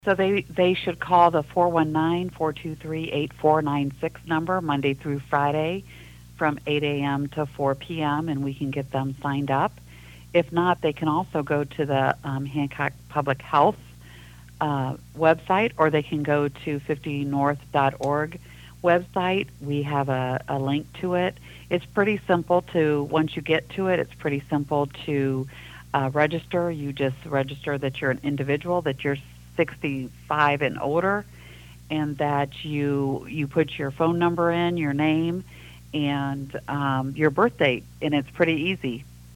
So they should call the 419-423-8496 number Monday through Friday from 8 a.m. to 4 p.m., and we can get them signed up. If not, they can also go to the Hancock Public Health website, or they can go to 50north.org website. We have a link to it. It's pretty simple to, once you get to it, it's pretty simple to register. You just register that you're an individual, that you're 65 and older, and that you put your phone number in, your name, and your birth date, and it's pretty easy.